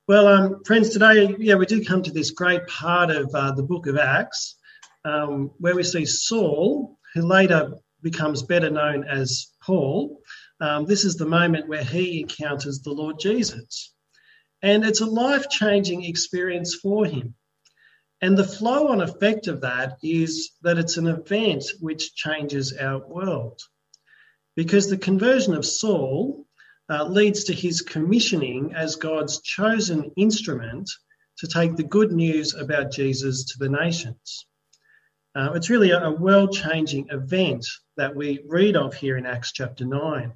Friends, today, we do come to this great part of the book of Acts, where we see Saul, who later becomes better known as Paul. This is the moment where he encounters the Lord Jesus. And it's a life-changing experience for him. And the flow-on effect of that is that it's an event which changes our world. Because the conversion of Saul leads to his commissioning as God's chosen instrument to take the good news about Jesus to the nations. It's really a world-changing event that we read of here in Acts chapter 9.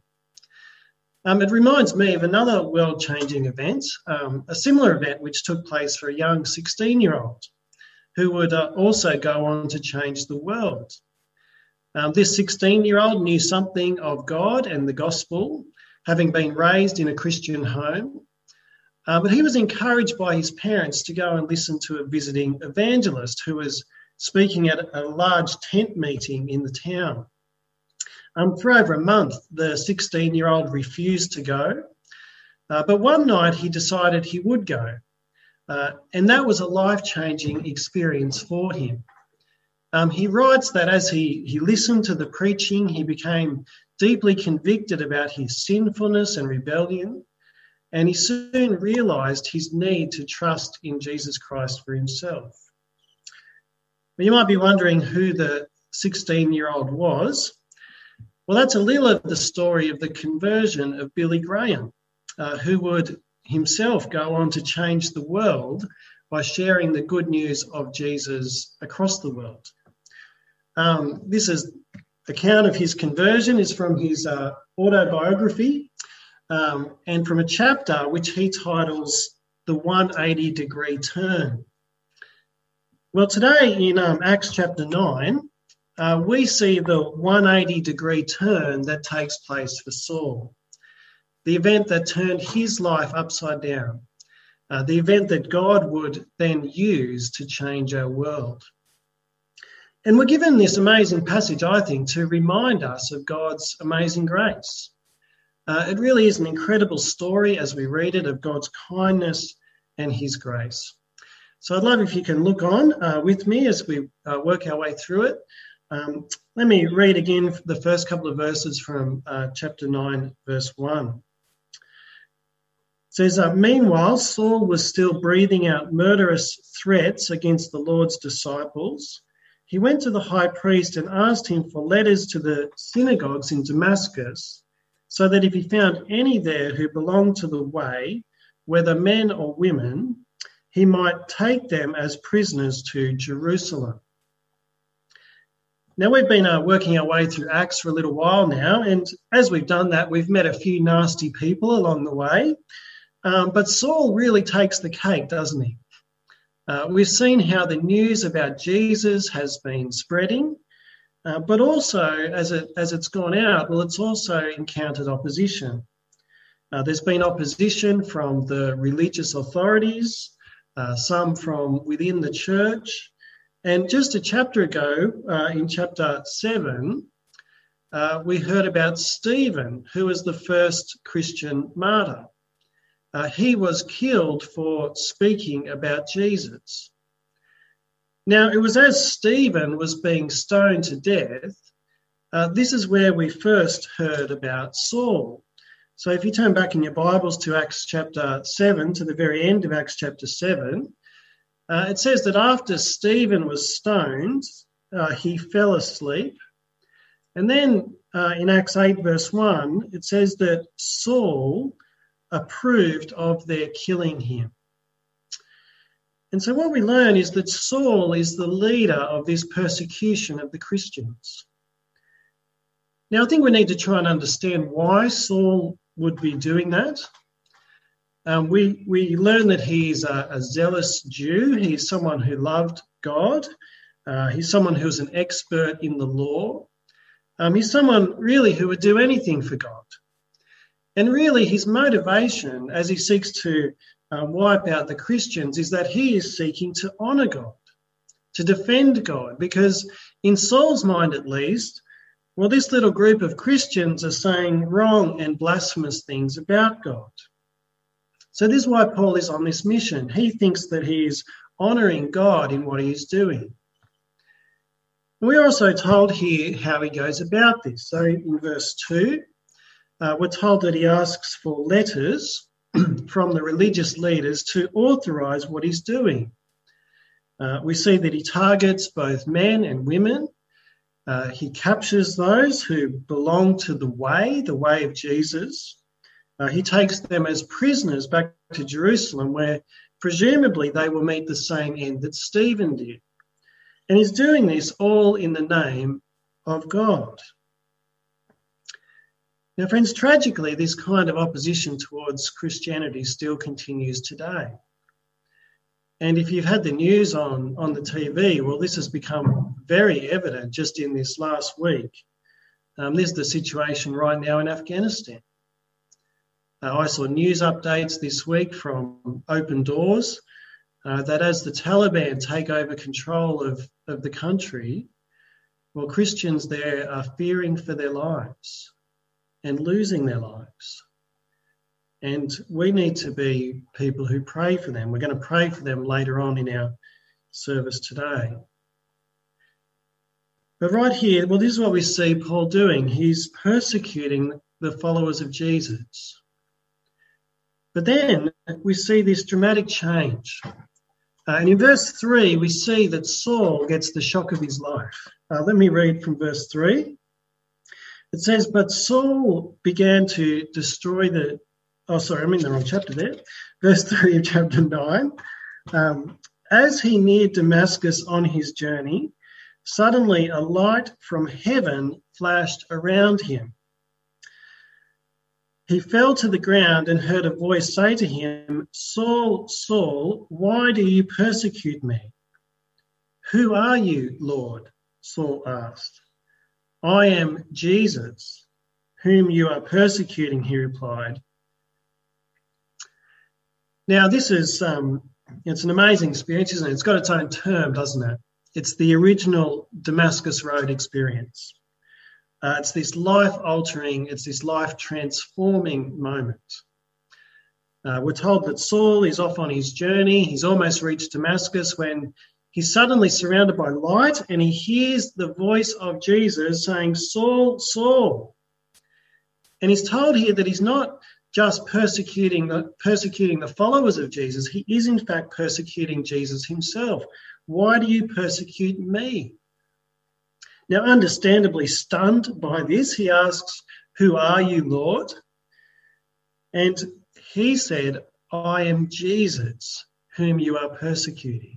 It reminds me of another world-changing event, a similar event which took place for a young 16-year-old who would also go on to change the world. This 16-year-old knew something of God and the gospel, having been raised in a Christian home, but he was encouraged by his parents to go and listen to a visiting evangelist who was speaking at a large tent meeting in the town. For over a month, the 16-year-old refused to go, but one night he decided he would go, and that was a life-changing experience for him. He writes that as he listened to the preaching, he became deeply convicted about his sinfulness and rebellion, and he soon realised his need to trust in Jesus Christ for himself. But you might be wondering who the 16-year-old was. Well, that's a little of the story of the conversion of Billy Graham, who would himself go on to change the world by sharing the good news of Jesus across the world. This account of his conversion is from his autobiography and from a chapter which he titles The 180-Degree Turn. Well, today in Acts chapter 9, we see the 180-degree turn that takes place for Saul, the event that turned his life upside down, the event that God would then use to change our world. And we're given this amazing passage, I think, to remind us of God's amazing grace. It really is an incredible story as we read it of God's kindness and his grace. So I'd love if you can look on with me as we work our way through it. Let me read again the first couple of verses from chapter 9, verse 1. It says, "Meanwhile, Saul was still breathing out murderous threats against the Lord's disciples. He went to the high priest and asked him for letters to the synagogues in Damascus, so that if he found any there who belonged to the way, whether men or women, he might take them as prisoners to Jerusalem." Now, we've been working our way through Acts for a little while now, and as we've done that, we've met a few nasty people along the way. But Saul really takes the cake, doesn't he? We've seen how the news about Jesus has been spreading, but also as it's gone out, well, it's also encountered opposition. There's been opposition from the religious authorities, some from within the church. And just a chapter ago, in chapter 7, we heard about Stephen, who was the first Christian martyr. He was killed for speaking about Jesus. Now, it was as Stephen was being stoned to death, this is where we first heard about Saul. So if you turn back in your Bibles to Acts chapter 7, to the very end of Acts chapter 7, it says that after Stephen was stoned, he fell asleep. And then in Acts 8, verse 1, it says that Saul approved of their killing him. And so what we learn is that Saul is the leader of this persecution of the Christians. Now, I think we need to try and understand why Saul would be doing that. We learn that he's a zealous Jew. He's someone who loved God. He's someone who's an expert in the law. He's someone really who would do anything for God. And really his motivation as he seeks to wipe out the Christians is that he is seeking to honour God, to defend God, because in Saul's mind at least, well, this little group of Christians are saying wrong and blasphemous things about God. So this is why Paul is on this mission. He thinks that he is honouring God in what he is doing. We're also told here how he goes about this. So in verse 2, we're told that he asks for letters from the religious leaders to authorise what he's doing. We see that he targets both men and women. He captures those who belong to the way of Jesus. He takes them as prisoners back to Jerusalem, where presumably they will meet the same end that Stephen did. And he's doing this all in the name of God. Now, friends, tragically, this kind of opposition towards Christianity still continues today. And if you've had the news on the TV, well, this has become very evident just in this last week. This is the situation right now in Afghanistan. I saw news updates this week from Open Doors that as the Taliban take over control of the country, well, Christians there are fearing for their lives and losing their lives. And we need to be people who pray for them. We're going to pray for them later on in our service today. But right here, well, this is what we see Paul doing. He's persecuting the followers of Jesus. But then we see this dramatic change. And in verse 3, we see that Saul gets the shock of his life. Let me read from verse 3. It says, but Saul began to destroy the... Oh, sorry, I'm in the wrong chapter there. Verse 3 of chapter 9. As he neared Damascus on his journey, suddenly a light from heaven flashed around him. He fell to the ground and heard a voice say to him, Saul, Saul, why do you persecute me? Who are you, Lord? Saul asked. I am Jesus, whom you are persecuting, he replied. Now, this is it's an amazing experience, isn't it? It's got its own term, doesn't it? It's the original Damascus Road experience. It's this life-altering, it's this life-transforming moment. We're told that Saul is off on his journey. He's almost reached Damascus when he's suddenly surrounded by light and he hears the voice of Jesus saying, Saul, Saul. And he's told here that he's not just persecuting the followers of Jesus. He is, in fact, persecuting Jesus himself. Why do you persecute me? Now, understandably stunned by this, he asks, who are you, Lord? And he said, I am Jesus, whom you are persecuting.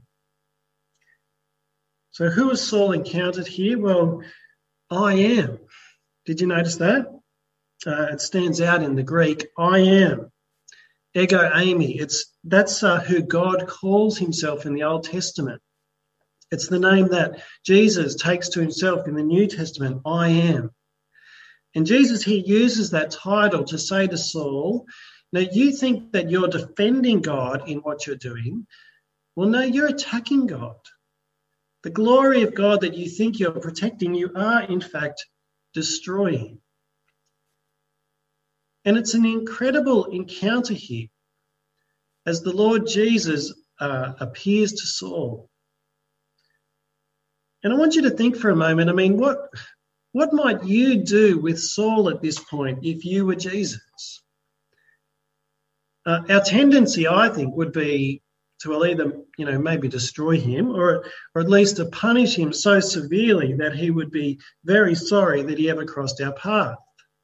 So who has Saul encountered here? Well, I am. Did you notice that? It stands out in the Greek, I am. Ego eimi. That's who God calls himself in the Old Testament. It's the name that Jesus takes to himself in the New Testament, I am. And Jesus, he uses that title to say to Saul, now you think that you're defending God in what you're doing. Well, no, you're attacking God. The glory of God that you think you're protecting, you are in fact destroying. And it's an incredible encounter here as the Lord Jesus appears to Saul. And I want you to think for a moment, I mean, what might you do with Saul at this point if you were Jesus? Our tendency, I think, would be to either, maybe destroy him or at least to punish him so severely that he would be very sorry that he ever crossed our path.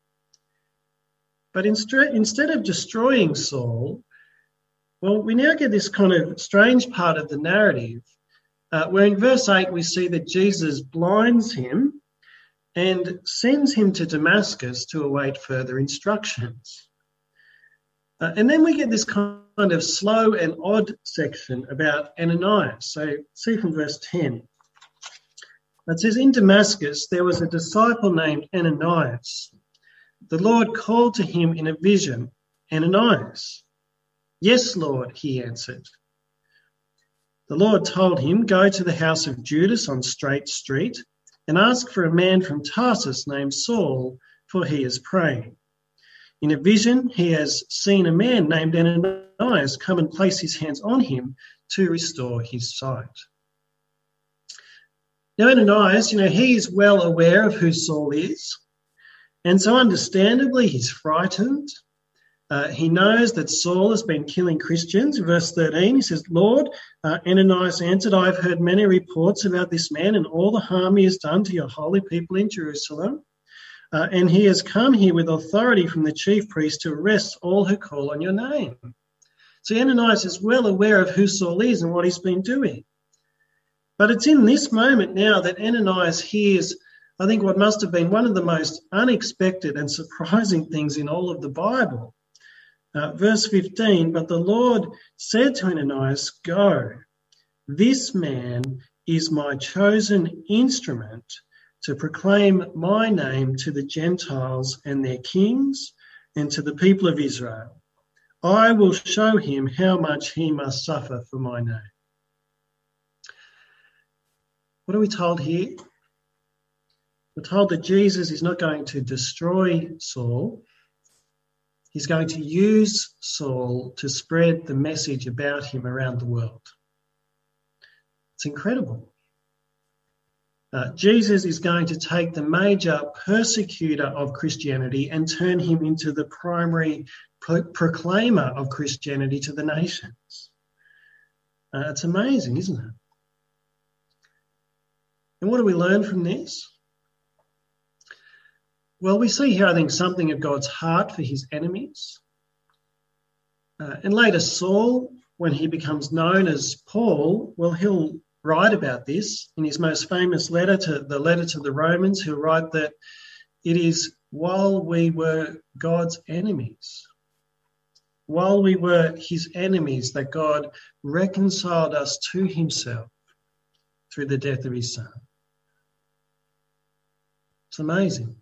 But instead of destroying Saul, well, we now get this kind of strange part of the narrative where in verse 8 we see that Jesus blinds him and sends him to Damascus to await further instructions. And then we get this kind of slow and odd section about Ananias. So see from verse 10. It says, in Damascus there was a disciple named Ananias. The Lord called to him in a vision, Ananias. Yes, Lord, he answered. The Lord told him, go to the house of Judas on Straight Street and ask for a man from Tarsus named Saul, for he is praying. In a vision, he has seen a man named Ananias Ananias come and place his hands on him to restore his sight. Now, Ananias, he is well aware of who Saul is, and so understandably he's frightened. He knows that Saul has been killing Christians. In verse 13, he says, "Lord," Ananias answered, "I have heard many reports about this man and all the harm he has done to your holy people in Jerusalem. And he has come here with authority from the chief priest to arrest all who call on your name." So Ananias is well aware of who Saul is and what he's been doing. But it's in this moment now that Ananias hears, I think, what must have been one of the most unexpected and surprising things in all of the Bible. Verse 15, "But the Lord said to Ananias, 'Go, this man is my chosen instrument to proclaim my name to the Gentiles and their kings and to the people of Israel. I will show him how much he must suffer for my name.'" What are we told here? We're told that Jesus is not going to destroy Saul. He's going to use Saul to spread the message about him around the world. It's incredible. Jesus is going to take the major persecutor of Christianity and turn him into the primary proclaimer of Christianity to the nations. It's amazing, isn't it? And what do we learn from this? Well, we see here, I think, something of God's heart for his enemies. And later, Saul, when he becomes known as Paul, well, he'll write about this in his most famous letter to the Romans. He'll write that it is while we were God's enemies, while we were his enemies, that God reconciled us to himself through the death of his son. It's amazing.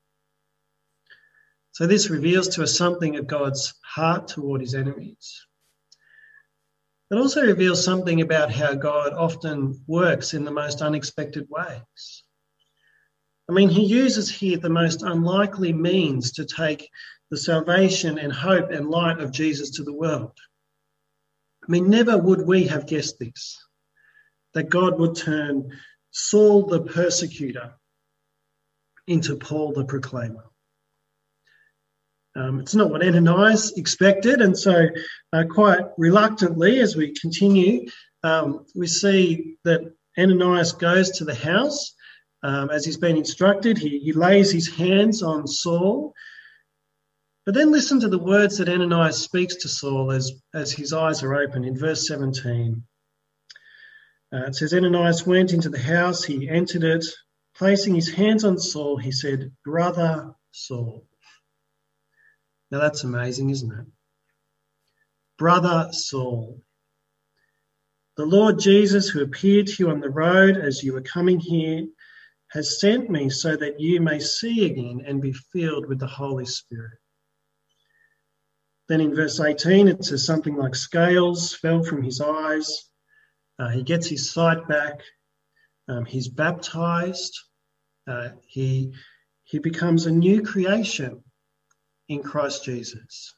So this reveals to us something of God's heart toward his enemies. It also reveals something about how God often works in the most unexpected ways. I mean, he uses here the most unlikely means to take the salvation and hope and light of Jesus to the world. I mean, never would we have guessed this, that God would turn Saul the persecutor into Paul the proclaimer. It's not what Ananias expected, and so quite reluctantly, as we continue, we see that Ananias goes to the house as he's been instructed. He lays his hands on Saul. But then listen to the words that Ananias speaks to Saul as his eyes are open in verse 17. It says, "Ananias went into the house, he entered it. Placing his hands on Saul, he said, 'Brother Saul.'" Now that's amazing, isn't it? Brother Saul. "The Lord Jesus, who appeared to you on the road as you were coming here, has sent me so that you may see again and be filled with the Holy Spirit." Then in verse 18, it says something like scales fell from his eyes. He gets his sight back. He's baptized. He becomes a new creation in Christ Jesus.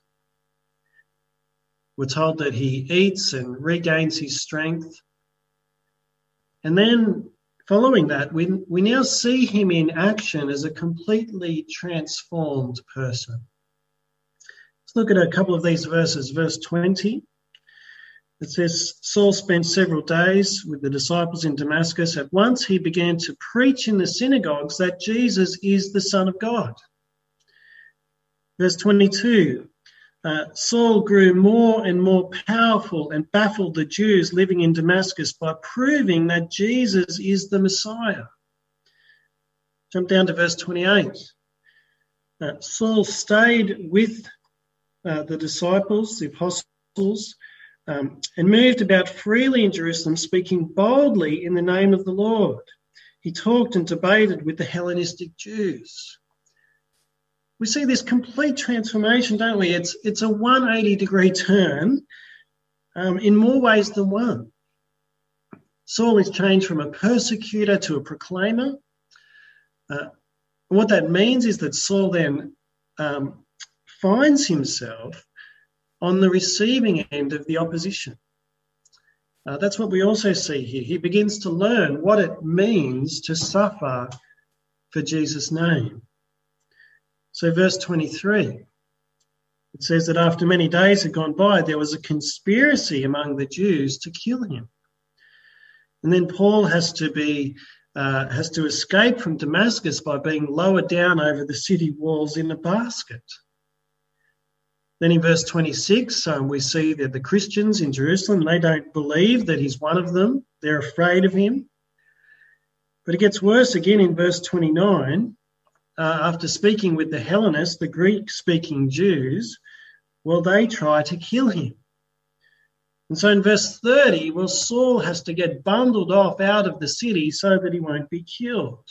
We're told that he eats and regains his strength. And then following that, we now see him in action as a completely transformed person. Let's look at a couple of these verses. Verse 20, it says, "Saul spent several days with the disciples in Damascus. At once he began to preach in the synagogues that Jesus is the Son of God." Verse 22, "Saul grew more and more powerful and baffled the Jews living in Damascus by proving that Jesus is the Messiah." Jump down to verse 28. "Saul stayed with the disciples, the apostles, and moved about freely in Jerusalem, speaking boldly in the name of the Lord. He talked and debated with the Hellenistic Jews." We see this complete transformation, don't we? It's a 180-degree turn in more ways than one. Saul is changed from a persecutor to a proclaimer. What that means is that Saul then finds himself on the receiving end of the opposition. That's what we also see here. He begins to learn what it means to suffer for Jesus' name. So verse 23, it says that after many days had gone by, there was a conspiracy among the Jews to kill him. And then Paul has to escape from Damascus by being lowered down over the city walls in a basket. Then in verse 26, we see that the Christians in Jerusalem, they don't believe that he's one of them. They're afraid of him. But it gets worse again in verse 29. After speaking with the Hellenists, the Greek-speaking Jews, well, they try to kill him. And so in verse 30, well, Saul has to get bundled off out of the city so that he won't be killed.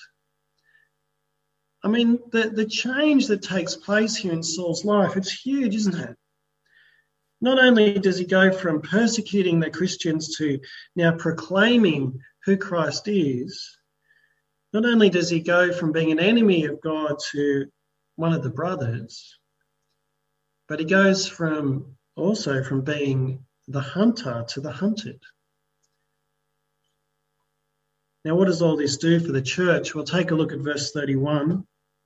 I mean, the change that takes place here in Saul's life, it's huge, isn't it? Not only does he go from persecuting the Christians to now proclaiming who Christ is, not only does he go from being an enemy of God to one of the brothers, but he goes from being the hunter to the hunted. Now, what does all this do for the church? We'll take a look at verse 31.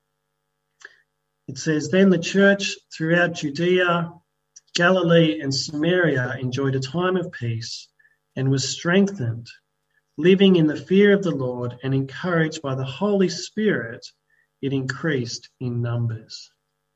It says, "Then the church throughout Judea, Galilee and Samaria enjoyed a time of peace and was strengthened, living in the fear of the Lord and encouraged by the Holy Spirit, it increased in numbers."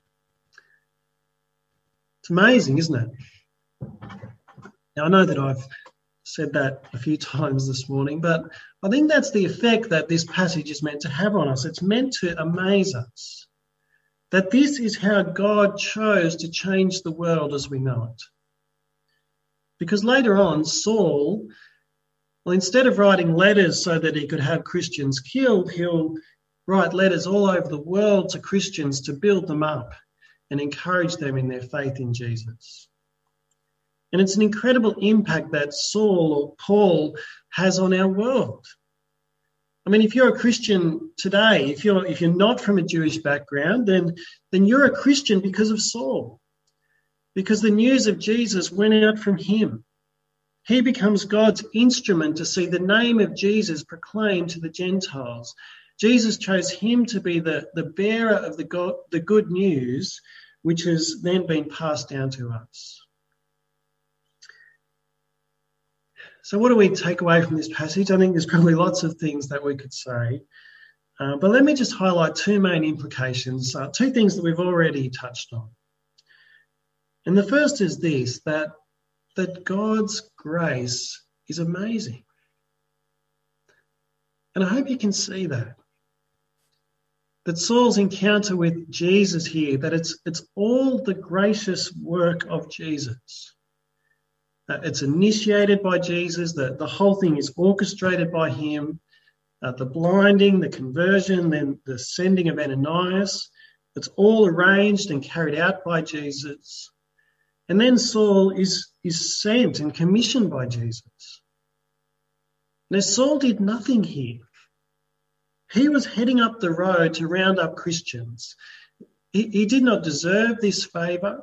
It's amazing, isn't it? Now, I know that I've said that a few times this morning, but I think that's the effect that this passage is meant to have on us. It's meant to amaze us that this is how God chose to change the world as we know it. Because later on, Saul, well, instead of writing letters so that he could have Christians killed, he'll write letters all over the world to Christians to build them up and encourage them in their faith in Jesus. And it's an incredible impact that Saul or Paul has on our world. I mean, if you're a Christian today, if you're not from a Jewish background, then you're a Christian because of Saul, because the news of Jesus went out from him. He becomes God's instrument to see the name of Jesus proclaimed to the Gentiles. Jesus chose him to be the bearer of the good news, which has then been passed down to us. So what do we take away from this passage? I think there's probably lots of things that we could say. But let me just highlight two main implications, two things that we've already touched on. And the first is this, that God's grace is amazing. And I hope you can see that. That Saul's encounter with Jesus here, that it's all the gracious work of Jesus. It's initiated by Jesus, the whole thing is orchestrated by him. The blinding, the conversion, then the sending of Ananias, it's all arranged and carried out by Jesus. And then Saul is sent and commissioned by Jesus. Now, Saul did nothing here. He was heading up the road to round up Christians. He did not deserve this favour.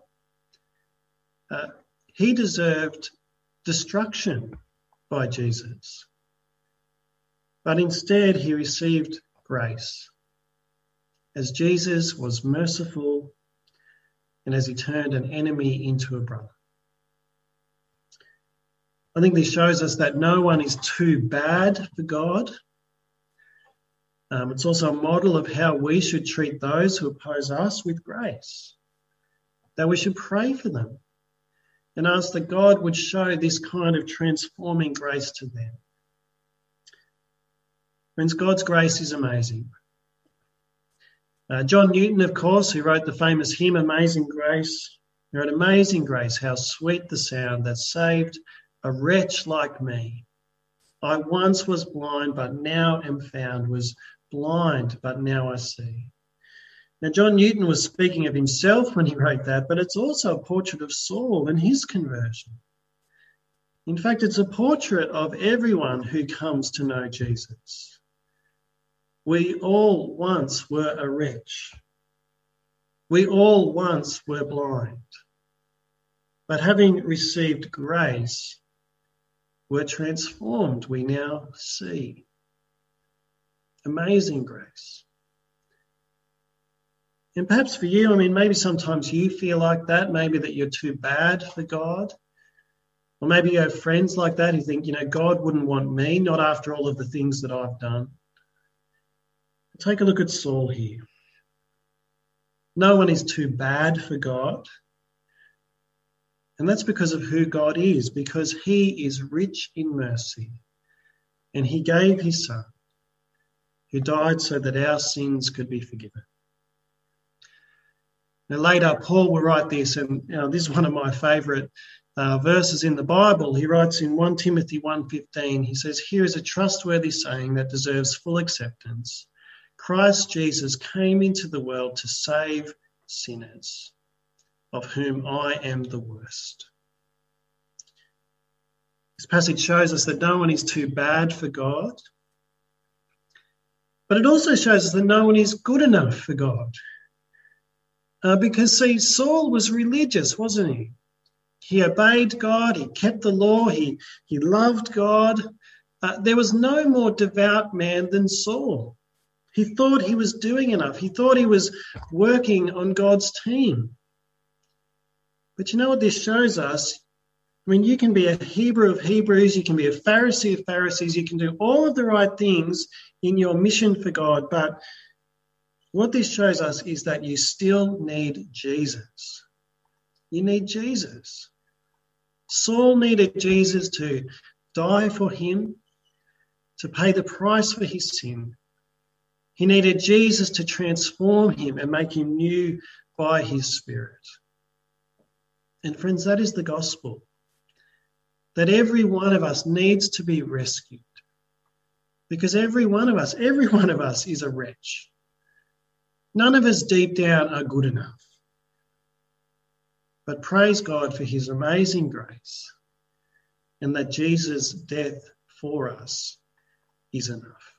He deserved destruction by Jesus. But instead, he received grace as Jesus was merciful and as he turned an enemy into a brother. I think this shows us that no one is too bad for God. It's also a model of how we should treat those who oppose us with grace, that we should pray for them and ask that God would show this kind of transforming grace to them. Friends, God's grace is amazing. John Newton, of course, who wrote the famous hymn, Amazing Grace, he wrote, "Amazing grace, how sweet the sound that saved a wretch like me. I once was blind, but now am found, was blind, but now I see." Now, John Newton was speaking of himself when he wrote that, but it's also a portrait of Saul and his conversion. In fact, it's a portrait of everyone who comes to know Jesus. We all once were a wretch. We all once were blind. but having received grace, were transformed, we now see. Amazing grace. And perhaps for you, maybe sometimes you feel like that, maybe that you're too bad for God. Or maybe you have friends like that who think, God wouldn't want me, not after all of the things that I've done. Take a look at Saul here. No one is too bad for God. And that's because of who God is, because he is rich in mercy. And he gave his son, who died so that our sins could be forgiven. Now later, Paul will write this, and this is one of my favourite verses in the Bible. He writes in 1 Timothy 1:15, he says, "Here is a trustworthy saying that deserves full acceptance. Christ Jesus came into the world to save sinners, of whom I am the worst." This passage shows us that no one is too bad for God, but it also shows us that no one is good enough for God. Because, see, Saul was religious, wasn't he? He obeyed God, he kept the law, he loved God. There was no more devout man than Saul. He thought he was doing enough. He thought he was working on God's team. But you know what this shows us? You can be a Hebrew of Hebrews, you can be a Pharisee of Pharisees, you can do all of the right things in your mission for God, but what this shows us is that you still need Jesus. You need Jesus. Saul needed Jesus to die for him, to pay the price for his sin. He needed Jesus to transform him and make him new by his Spirit. And friends, that is the gospel. That every one of us needs to be rescued. Because every one of us is a wretch. None of us deep down are good enough. But praise God for his amazing grace and that Jesus' death for us is enough.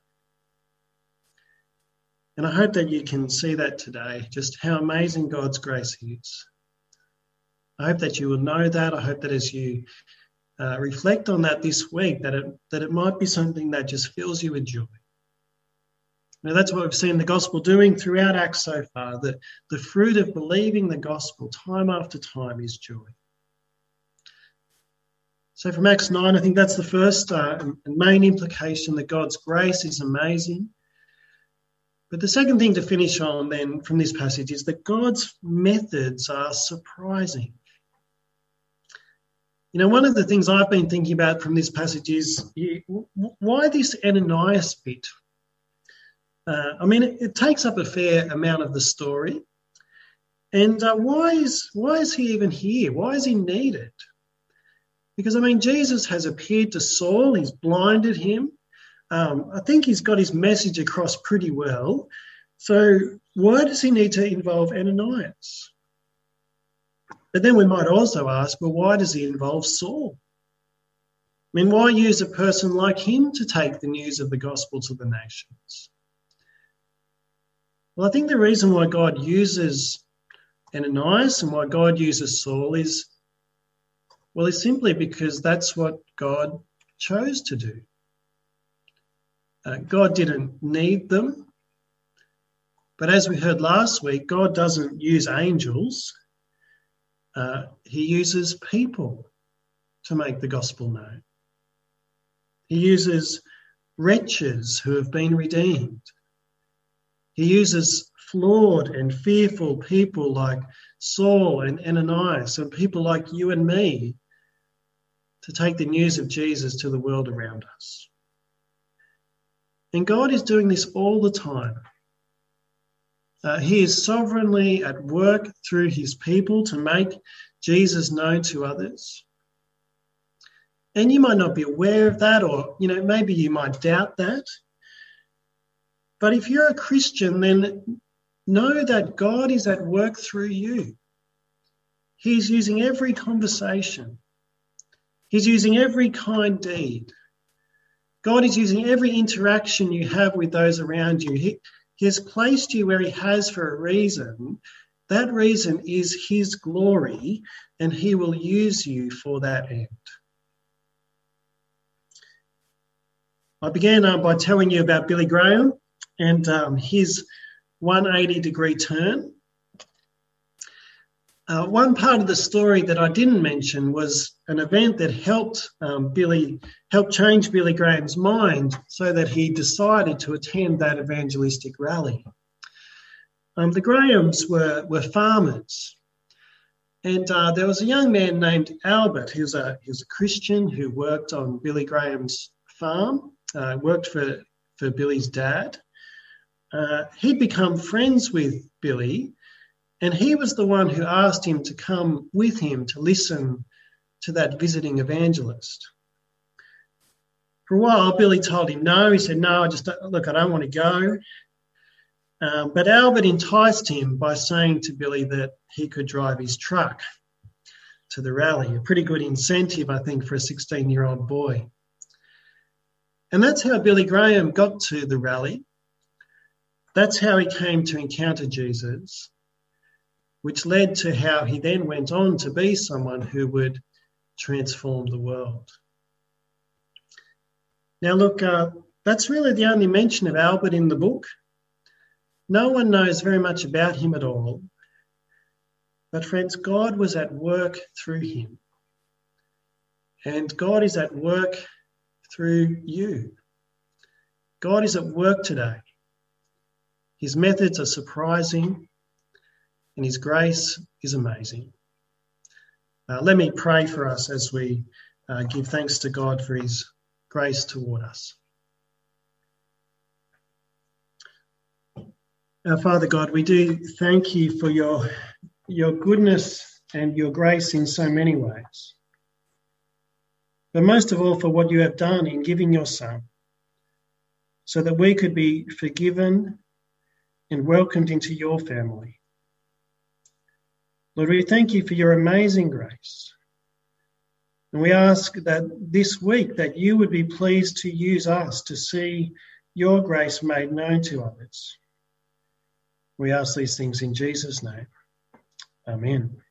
And I hope that you can see that today, just how amazing God's grace is. I hope that you will know that. I hope that as you reflect on that this week, that it might be something that just fills you with joy. Now, that's what we've seen the gospel doing throughout Acts so far, that the fruit of believing the gospel time after time is joy. So from Acts 9, I think that's the first and main implication, that God's grace is amazing. But the second thing to finish on then from this passage is that God's methods are surprising. One of the things I've been thinking about from this passage is why this Ananias bit? It takes up a fair amount of the story. And why is he even here? Why is he needed? Because, Jesus has appeared to Saul. He's blinded him. I think he's got his message across pretty well. So why does he need to involve Ananias? But then we might also ask, well, why does he involve Saul? Why use a person like him to take the news of the gospel to the nations? Well, I think the reason why God uses Ananias and why God uses Saul is simply because that's what God chose to do. God didn't need them. But as we heard last week, God doesn't use angels. He uses people to make the gospel known. He uses wretches who have been redeemed. He uses flawed and fearful people like Saul and Ananias and people like you and me to take the news of Jesus to the world around us. And God is doing this all the time. He is sovereignly at work through his people to make Jesus known to others. And you might not be aware of that, or, maybe you might doubt that. But if you're a Christian, then know that God is at work through you. He's using every conversation. He's using every kind deed. God is using every interaction you have with those around you. He has placed you where he has for a reason, That reason is his glory, and he will use you for that end. I began by telling you about Billy Graham and his 180-degree turn. One part of the story that I didn't mention was an event that helped change Billy Graham's mind so that he decided to attend that evangelistic rally. The Grahams were farmers, and there was a young man named Albert. He was a Christian who worked on Billy Graham's farm, worked for Billy's dad. He'd become friends with Billy, and he was the one who asked him to come with him to listen to that visiting evangelist. For a while, Billy told him no. He said, no, I don't want to go. But Albert enticed him by saying to Billy that he could drive his truck to the rally, a pretty good incentive, I think, for a 16-year-old boy. And that's how Billy Graham got to the rally. That's how he came to encounter Jesus, which led to how he then went on to be someone who would transform the world. Now, look, that's really the only mention of Albert in the book. No one knows very much about him at all. But friends, God was at work through him. And God is at work through you. God is at work today. His methods are surprising, and his grace is amazing. Let me pray for us as we give thanks to God for his grace toward us. Our Father God, we do thank you for your goodness and your grace in so many ways. But most of all for what you have done in giving your Son, so that we could be forgiven and welcomed into your family. Lord, we thank you for your amazing grace. And we ask that this week that you would be pleased to use us to see your grace made known to others. We ask these things in Jesus' name. Amen.